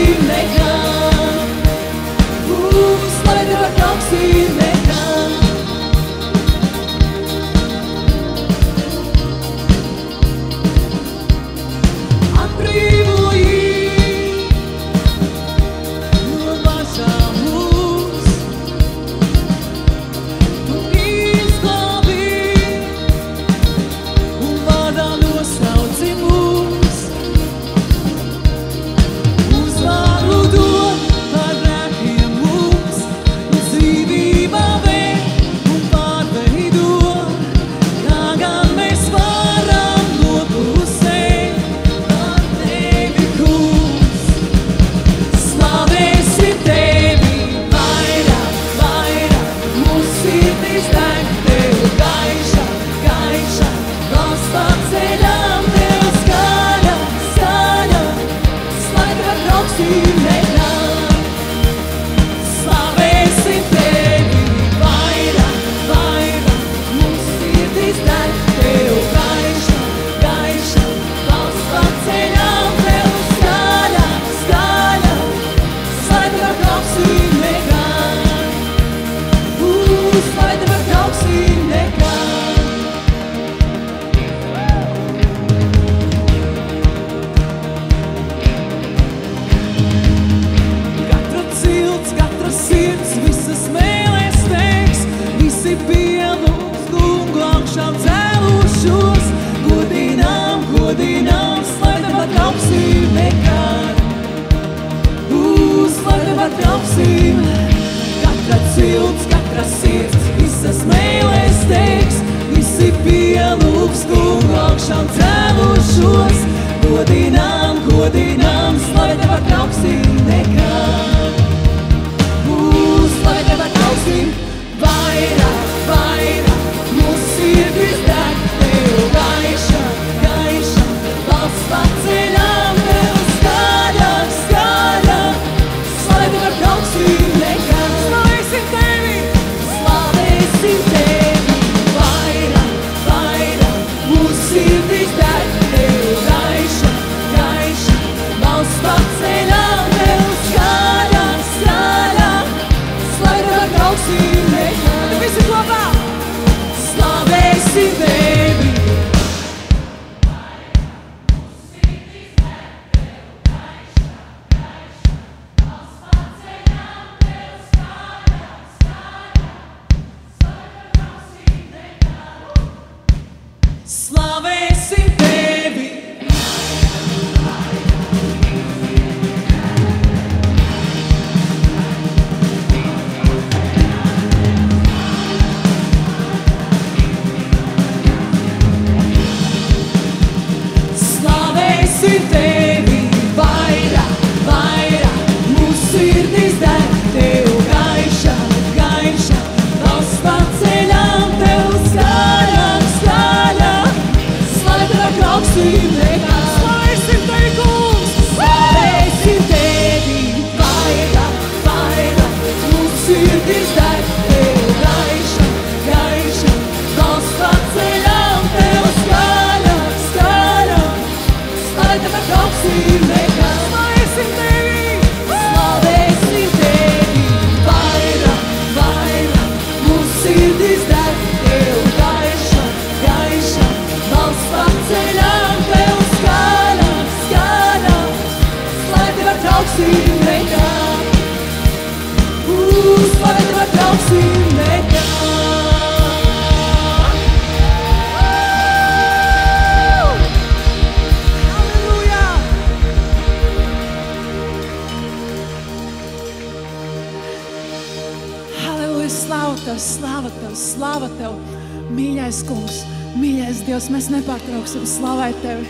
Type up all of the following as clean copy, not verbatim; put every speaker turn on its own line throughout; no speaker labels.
Slāva Tev, mīļais Kungs, mīļais Dievs, mēs nepārtrauksim slavēt Tevi.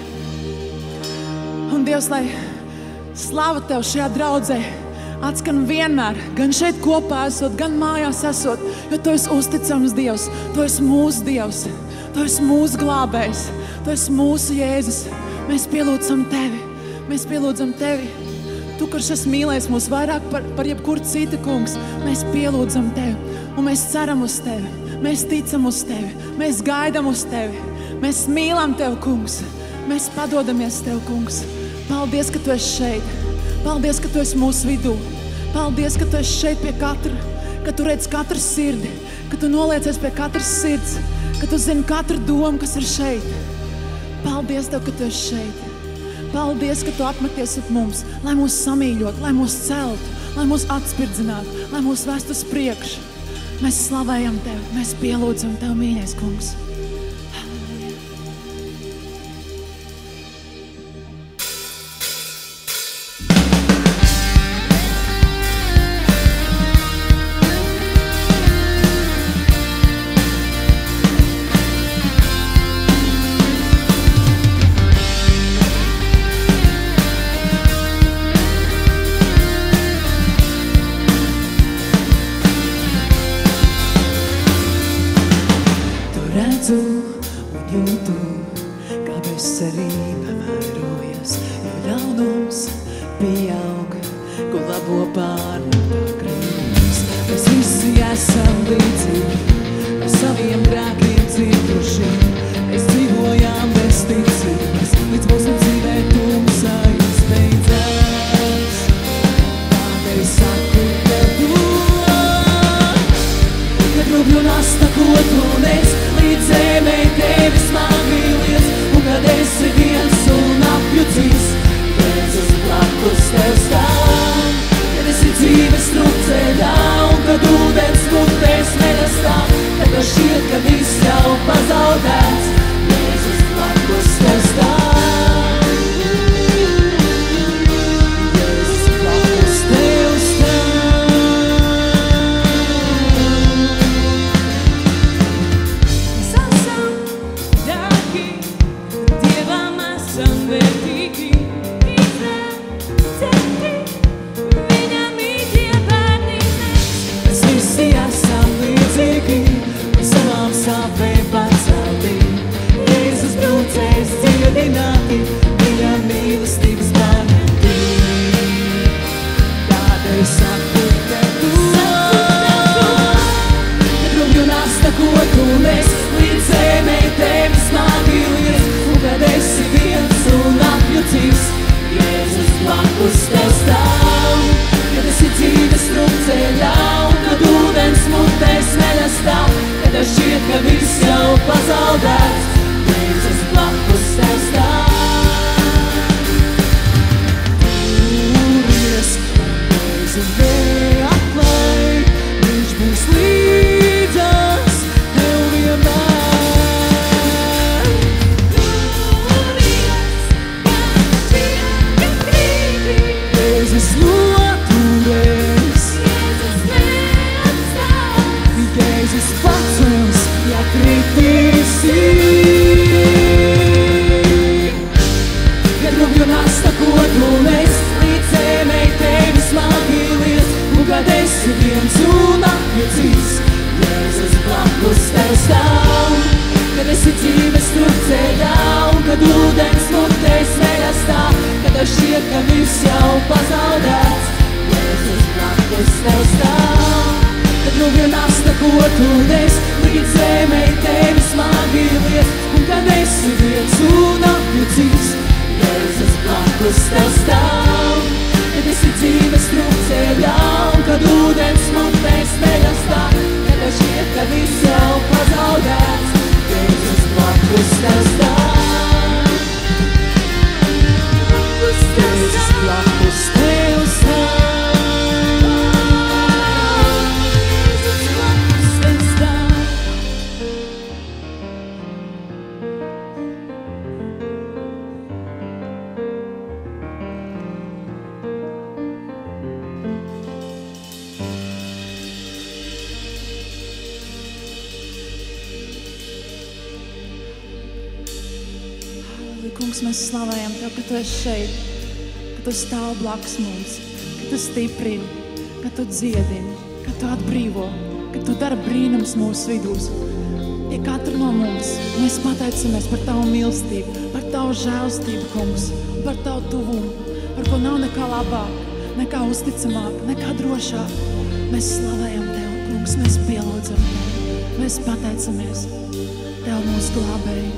Un Dievs, lai slāva Tev šajā draudzē atskan vienmēr, gan šeit kopā esot, gan mājās esot, jo Tu esi uzticams Dievs, Tu esi mūsu Dievs, Tu esi mūsu glābējs, Tu esi mūsu Jēzus. Mēs pielūdzam Tevi. Tu, kurš esi mīlējis mūs vairāk par jebkuru citu, Kungs, mēs pielūdzam Tevi. Un mēs ceram uz Tevi, mēs ticam uz Tevi, mēs gaidam uz Tevi, mēs mīlam Tevi, Kungs, mēs padodamies Tev, Kungs. Paldies, ka Tu esi šeit, Paldies, ka Tu esi mūsu vidū. Paldies, ka Tu esi šeit pie katra, ka Tu redz katru sirdi, ka Tu noliecies pie katras sirds, ka Tu zini katru domu, kas ir šeit. Paldies Tev, ka Tu esi šeit. Paldies, ka Tu apmeties ap mums, lai mūs samīļot, lai mūs celtu, lai mūs atspirdzinātu, lai mūs vestu uz priekšu. Mēs slavējam Tev, mēs pielūdzam Tev, mīļais kungs. Kungs, mēs slavējam Tev, ka Tu esi šeit, ka Tu stāv blakus mums, ka Tu stiprini, ka Tu dziedini, ka Tu atbrīvo, ka Tu dari brīnums mūsu vidūs. Pie katra no mums mēs pateicamies par Tavu mīlestību, par Tavu žēlstību, Kungs, par Tavu tuvumu, par ko nav nekā labāk, nekā uzticamāk, nekā drošāk. Mēs slavējam Tev, Kungs, mēs pielūdzam Tev, mēs pateicamies Tev mūsu glābēji.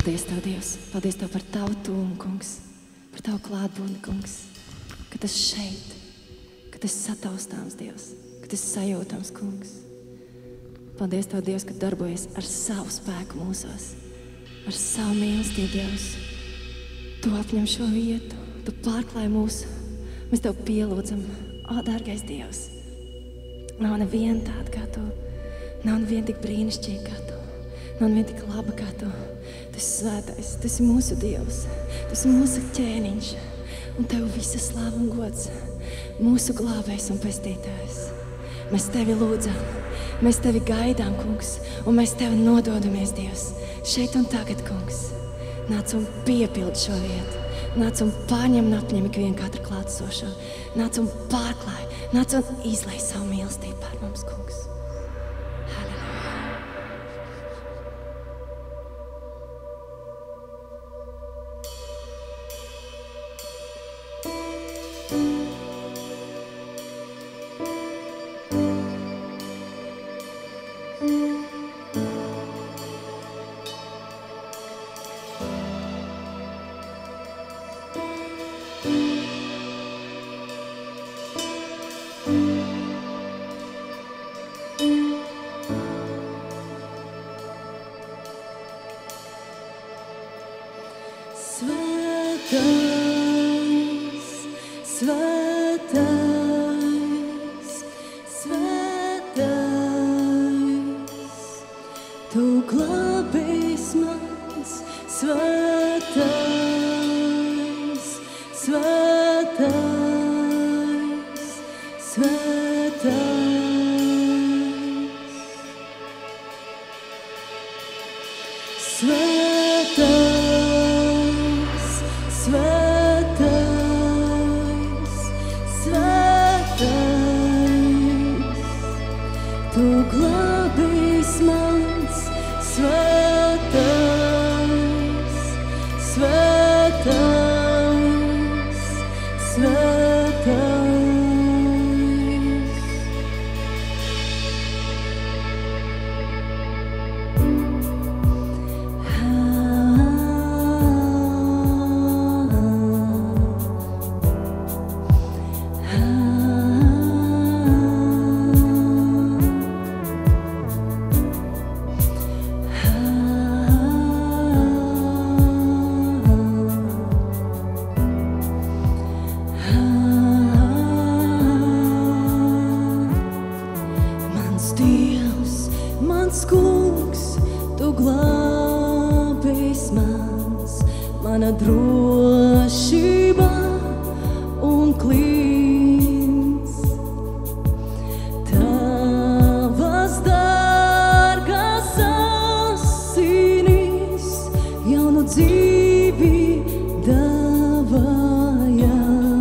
Paldies Tev, Dievs. Paldies Tev par Tavu tūmu, kungs. Par Tavu klātbūtni, kungs. Ka Tas šeit, ka Tas sataustāms, Dievs. Ka Tas sajūtams, kungs. Paldies Tev, Dievs, ka darbojies ar savu spēku mūsos. Ar savu mīlestību, Dievs. Tu apņem šo vietu. Tu pārklāji mūsu. Mēs Tev pielūdzam. O, dārgais Dievs. Nav neviena tāda kā Tu. Nav neviena tik brīnišķīga kā Tu. Nav neviena tik laba kā Tu. Tu esi svētais. Tu esi mūsu Dievs. Tu esi mūsu ķēniņš. Un Tev visa slāva un gods. Mūsu glābējs un pestītājs. Mēs Tevi lūdzam. Mēs Tevi gaidām, kungs. Un mēs Tevi nododamies, Dievs. Šeit un tagad, kungs. Nāc un piepildi šo vietu. Nāc un pārņem un apņem ikvienu katru klātesošo. Nāc un pārklāj. Nāc un izlai savu mīlestību pār mums, kungs. Halleluja. Svētais, svētais, Tu glābējs mans, svētais, svētais, svētais, svētais, svētais, svētais, Tu glābējs mans, svētais, svētais, svētais. Mans Dievs, mans kungs, Tu glābējs mans, mana drošība un klīns. Tavas dārgās asinis jaunu dzīvi dāvāja.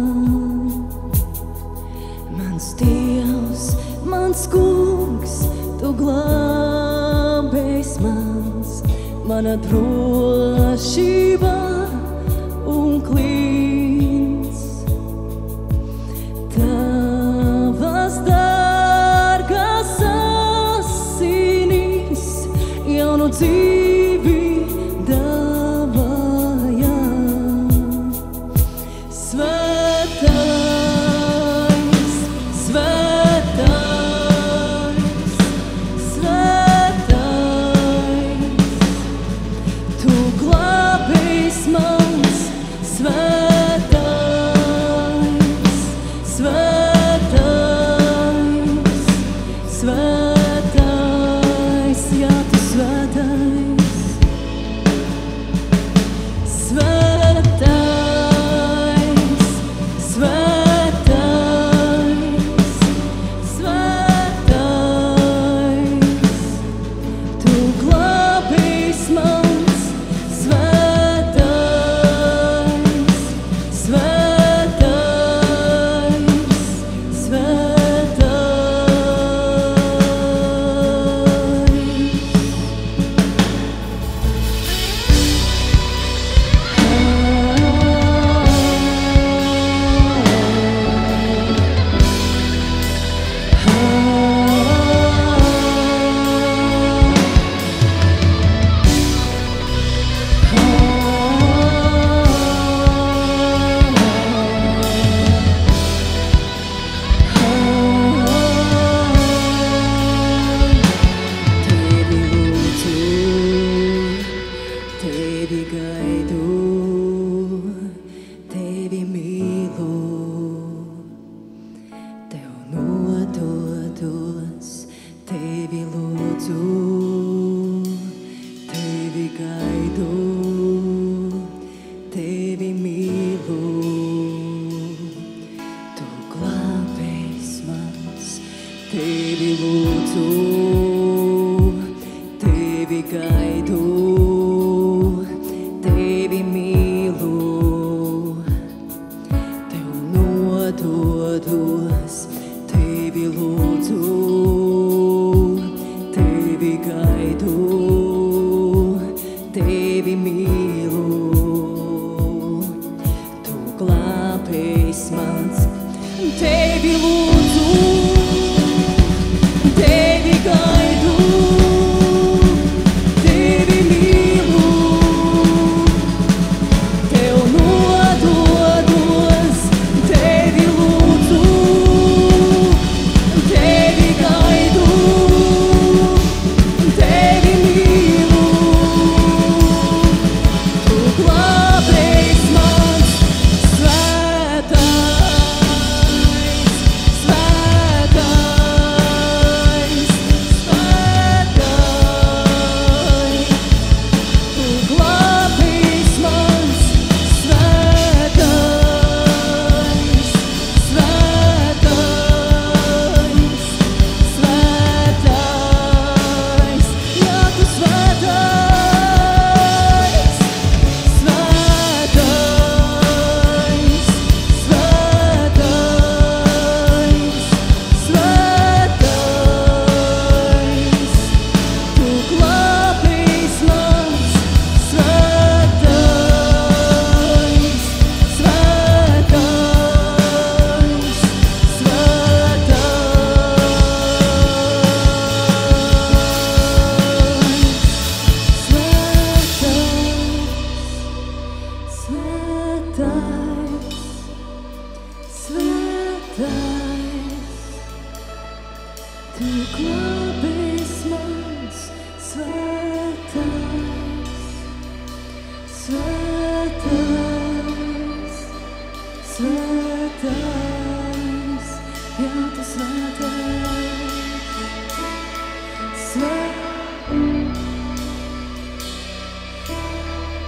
Mans Dievs, mans kungs, Tu glābējs mans, mana drošība un klīns. Tavas dārgās asinis jaunu dzīvi dāvāja. Svētais, svētais, svētais, Tu glābējs mans,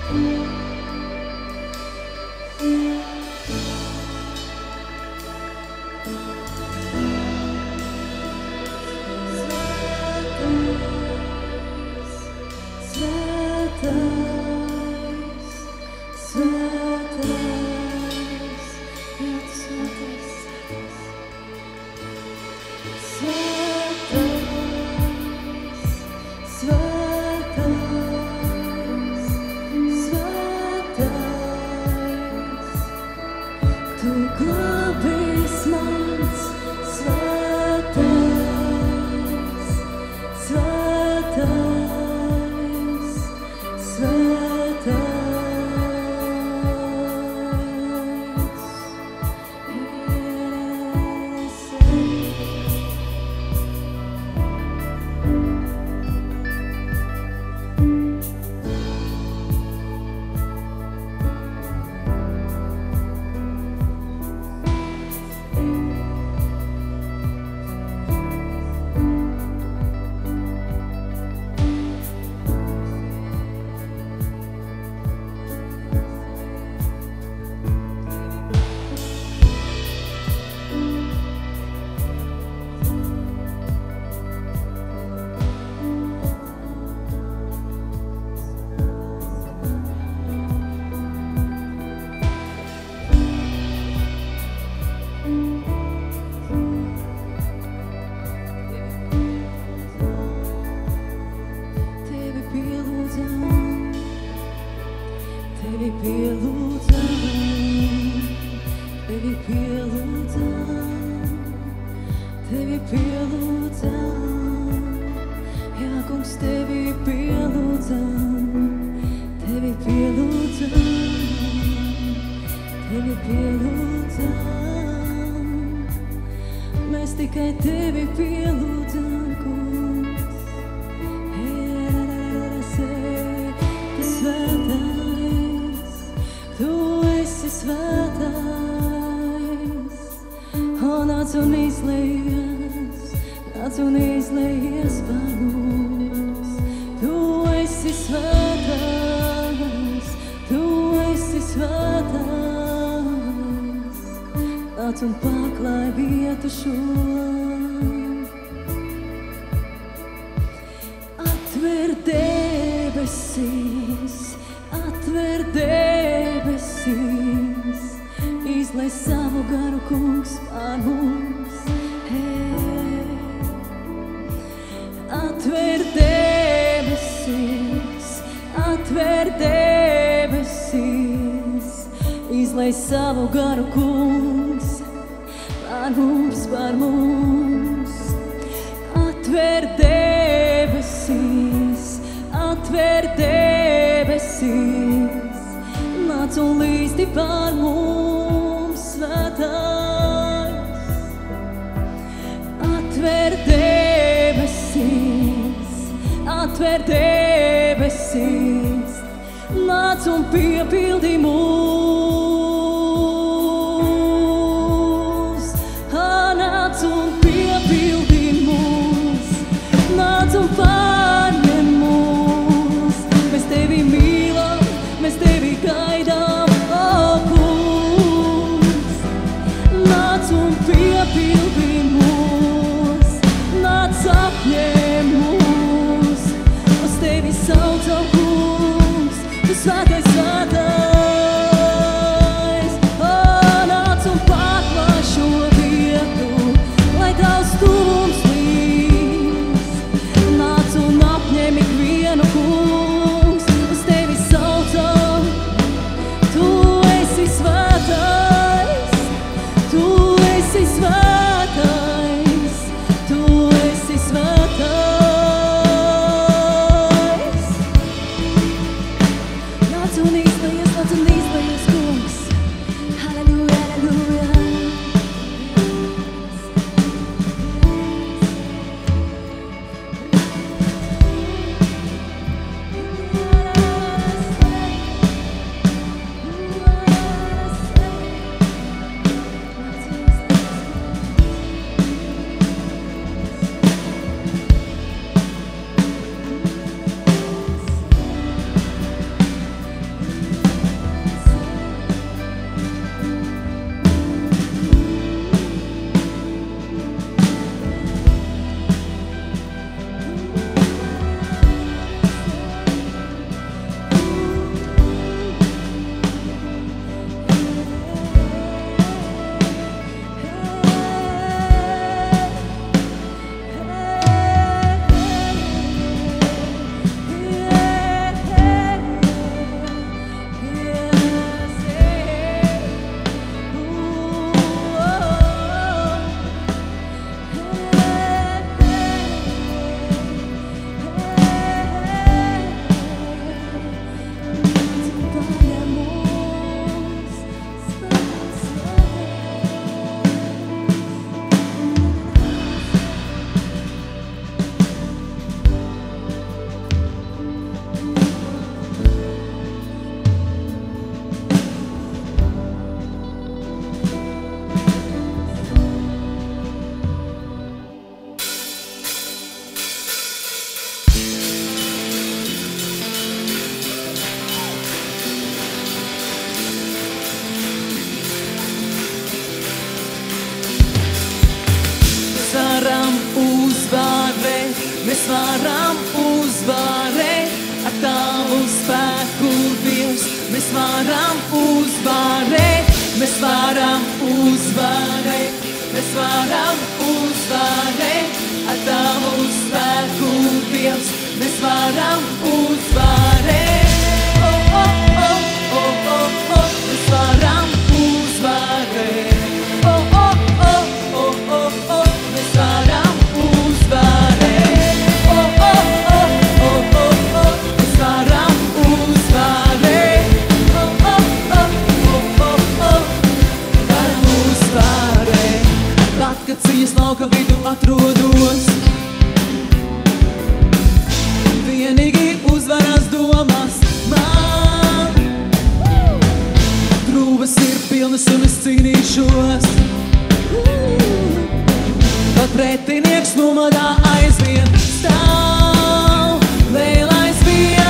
Nāc
mēs varam uzvarēt ar tavu spēku, Dievs. Mēs varam uzvarēt, mēs varam uzvarēt, mēs varam uzvarēt ar tavu spēku, Dievs. Mēs varam uzvarēt, oh, oh, oh, oh, oh, oh. Mēs varam uzvarēt, oh, oh, oh, oh, oh, oh. Mēs varam uzvarēt, oh, oh, oh, oh, oh, oh. Mēs varam uzvarēt, oh, oh, oh, oh, oh, oh. Varam uzvarēt. Pat, kad cīņas lauka vidu atrodos, vienīgi uzvarās domās man. Drūvas ir pilnas un es cīnīšos, kad pretinieks nomadā aizvien stāv, vēl aizvien.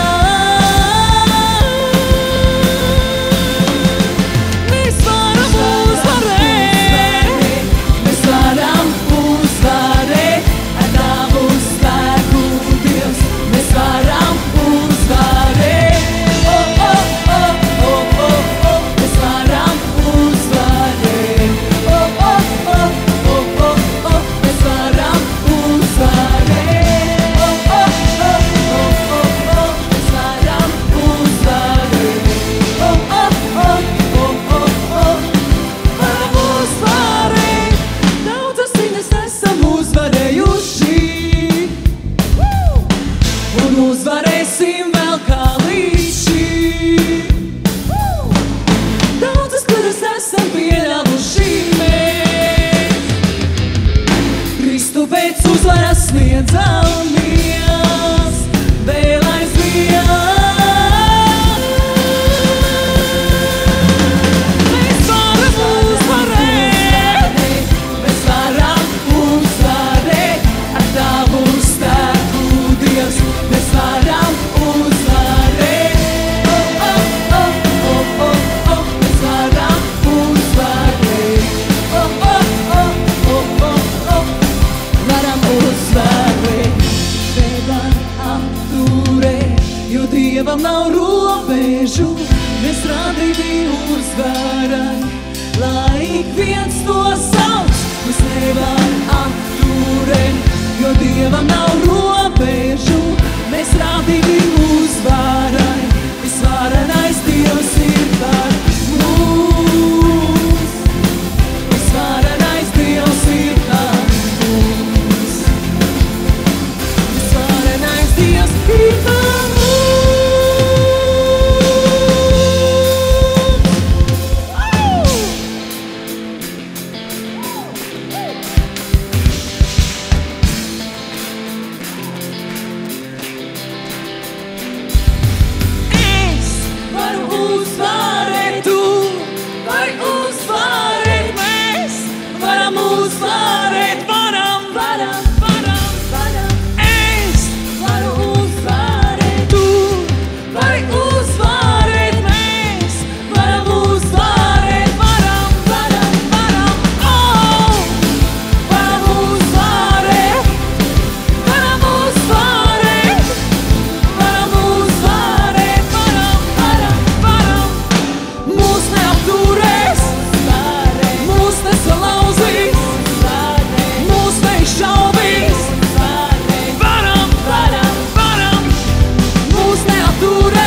Mēs varam uzvarēt, mēs varam uzvarēt ar tavu spēku, Dievs. Mēs varam uzvarēt, oh, oh, oh, oh, oh, oh. Mēs varam uzvarēt, oh, oh, oh, oh, oh, oh. Mēs varam uzvarēt, oh, oh, oh, oh, oh, oh. Mēs varam uzvarēt, oh, oh, oh, oh, oh, oh. Varam uzvarēt, daudzas cīņas esam uzvarējuši. Un uzvarēsim vēl kā līdz šim. Daudzas kļūdas esam pieļāvuši mēs. Kristu pēc uzvaras sniedzamies, vēl aizvien. Mēs varam uzvarēt, mēs varam uzvarēt ar tavu spēku, Dievs. Mēs varam uzvarēt, oh, oh, oh, oh, oh, oh. Mēs varam uzvarēt, oh, oh, oh, oh, oh, oh. Varam uzvarēt, nevar apturēt, jo Dievam nav robežu. Mēs radīti uzvarai, lai ik viens to sauc. Mēs nevar apturēt, jo Dievam nav robežu. Mēs radīti uzvarai, visvarenais Dievs ir par mums. Visvarenais Dievs ir par mums. Visvarenais Dievs ir par mums. Es varu uzvarēt, tu vari uzvarēt, mēs varam uzvarēt, varam, varam, varam, varam. Es varu uzvarēt, tu vari uzvarēt, mēs varam uzvarēt, varam, varam, varam. Oh! Varam uzvarēt, varam uzvarēt, varam uzvarēt, varam, varam, varam. Mūs neapturēs, mūs nesalauzīs, mūs neizšaubīs. Varam, varam, varam. Mūs neapturēs.